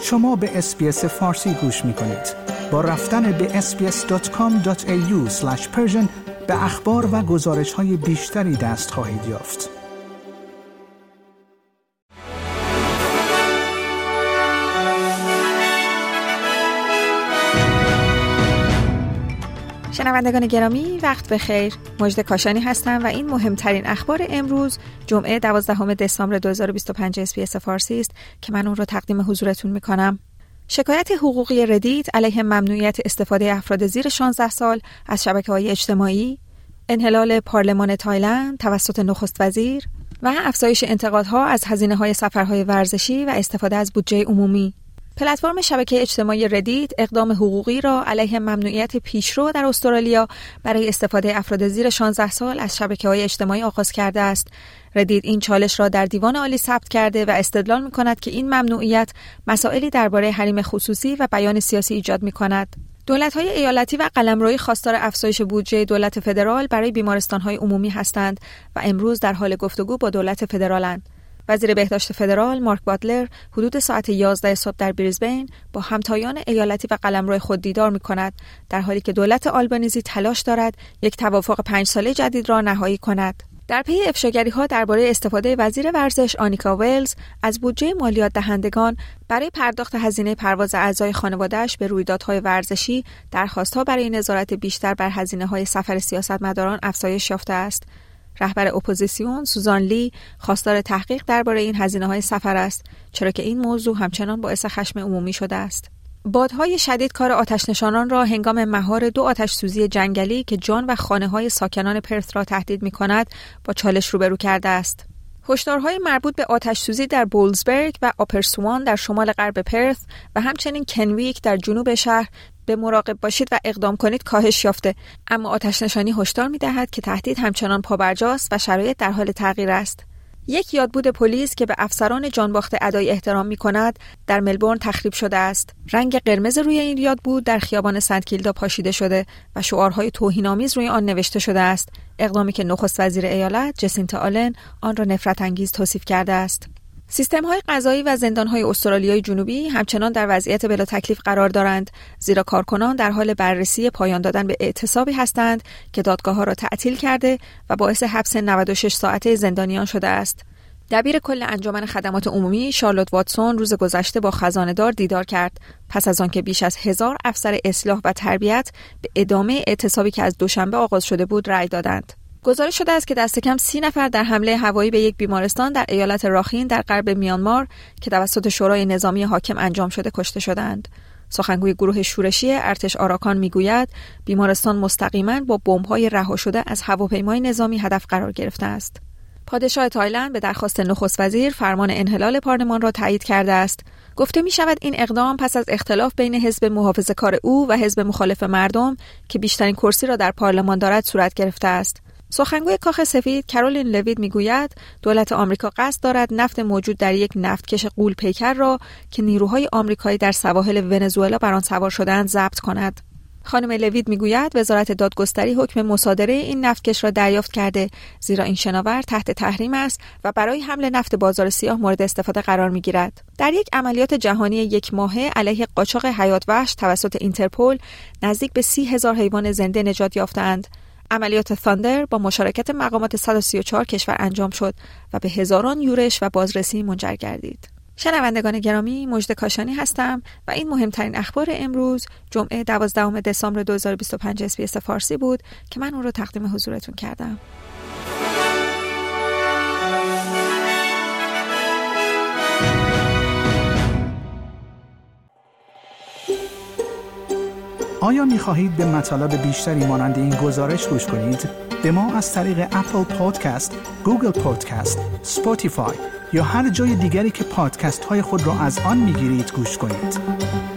شما به SBS فارسی گوش می کنید. با رفتن به sbs.com.au/persian به اخبار و گزارش‌های بیشتری دست خواهید یافت. شنوندگان گرامی، وقت بخیر. مجد کاشانی هستم و این مهمترین اخبار امروز جمعه 12 دسامبر 2025 اس‌بی‌اس فارسی است که من اون رو تقدیم حضورتون میکنم. شکایت حقوقی ردیت علیه ممنوعیت استفاده افراد زیر 16 سال از شبکه‌های اجتماعی، انحلال پارلمان تایلند توسط نخست وزیر و افزایش انتقادها از هزینه‌های سفرهای ورزشی و استفاده از بودجه عمومی. پلتفرم شبکه اجتماعی ردیت اقدام حقوقی را علیه ممنوعیت پیشرو در استرالیا برای استفاده افراد زیر 16 سال از شبکه‌های اجتماعی آغاز کرده است. ردیت این چالش را در دیوان عالی ثبت کرده و استدلال می‌کند که این ممنوعیت مسائلی درباره حریم خصوصی و بیان سیاسی ایجاد می‌کند. دولت‌های ایالتی و قلمروی خواستار افزایش بودجه دولت فدرال برای بیمارستان‌های عمومی هستند و امروز در حال گفتگو با دولت فدرالند. وزیر بهداشت فدرال مارک باتلر حدود ساعت 11 صبح در بریزبین با همتایان ایالتی و قلمرو خود دیدار می‌کند، در حالی که دولت آلبانیزی تلاش دارد یک توافق 5 ساله جدید را نهایی کند. در پی افشاگری‌ها درباره استفاده وزیر ورزش آنیکا ویلز از بودجه مالیات دهندگان برای پرداخت هزینه پرواز اعضای خانواده‌اش به رویدادهای ورزشی، درخواست‌ها برای نظارت بیشتر بر هزینه‌های سفر سیاستمداران افزایش یافته است. رهبر اپوزیسیون سوزان لی خواستار تحقیق درباره این هزینه‌های سفر است، چرا که این موضوع همچنان باعث خشم عمومی شده است. بادهای شدید کار آتش‌نشانان را هنگام مهار 2 آتش‌سوزی جنگلی که جان و خانه‌های ساکنان پرث را تهدید می‌کند با چالش روبرو کرده است. هشدارهای مربوط به آتش‌سوزی در بولزبرگ و آپرسوان در شمال غرب پرث و همچنین کنویک در جنوب شهر به مراقب باشید و اقدام کنید کاهش یافته، اما آتش‌نشانی هشدار می‌دهد که تهدید همچنان پابرجاست و شرایط در حال تغییر است. یک یادبود پلیس که به افسران جانباخته ادای احترام می‌کند در ملبورن تخریب شده است. رنگ قرمز روی این یادبود در خیابان سنت کیلدا پاشیده شده و شعارهای توهین‌آمیز روی آن نوشته شده است، اقدامی که نخست وزیر ایالت جسینتا آلن آن را نفرت انگیز توصیف کرده است. سیستم‌های قضایی و زندان‌های استرالیای جنوبی همچنان در وضعیت بلا تکلیف قرار دارند، زیرا کارکنان در حال بررسی پایان دادن به اعتصابی هستند که دادگاه‌ها را تعطیل کرده و باعث حبس 96 ساعته زندانیان شده است. دبیر کل انجمن خدمات عمومی شارلوت واتسون روز گذشته با خزانه‌دار دیدار کرد، پس از آنکه بیش از 1000 افسر اصلاح و تربیت به ادامه اعتصابی که از دوشنبه آغاز شده بود رأی دادند. گزارش شده است که دست کم 30 نفر در حمله هوایی به یک بیمارستان در ایالت راخین در غرب میانمار که توسط شورای نظامی حاکم انجام شده کشته شدند. سخنگوی گروه شورشی ارتش آراکان میگوید بیمارستان مستقیما با بمب‌های رها شده از هواپیمای نظامی هدف قرار گرفته است. پادشاه تایلند به درخواست نخست وزیر فرمان انحلال پارلمان را تایید کرده است. گفته می شود این اقدام پس از اختلاف بین حزب محافظه‌کار او و حزب مخالف مردم که بیشترین کرسی را در پارلمان دارد صورت گرفته است. سخنگوی کاخ سفید کارولین لوید میگوید دولت آمریکا قصد دارد نفت موجود در یک نفتکش غول پیکر را که نیروهای آمریکایی در سواحل ونزوئلا بر آن سوار شده‌اند ضبط کند. خانم لوید میگوید وزارت دادگستری حکم مصادره این نفتکش را دریافت کرده، زیرا این شناور تحت تحریم است و برای حمل نفت بازار سیاه مورد استفاده قرار میگیرد. در یک عملیات جهانی 1 ماهه علیه قاچاق حیات وحش توسط اینترپل نزدیک به 30,000 حیوان زنده نجات یافتند. عملیات تاندر با مشارکت مقامات 134 کشور انجام شد و به هزاران یورش و بازرسی منجر گردید. شنوندگان گرامی، مجد کاشانی هستم و این مهمترین اخبار امروز جمعه 12 دسامبر 2025 اس‌بی‌اس فارسی بود که من اون رو تقدیم حضورتون کردم. آیا می‌خواهید به مطالب بیشتری مانند این گزارش گوش کنید؟ به ما از طریق اپل پادکست، گوگل پادکست، اسپاتیفای یا هر جای دیگری که پادکست‌های خود را از آن می‌گیرید گوش کنید.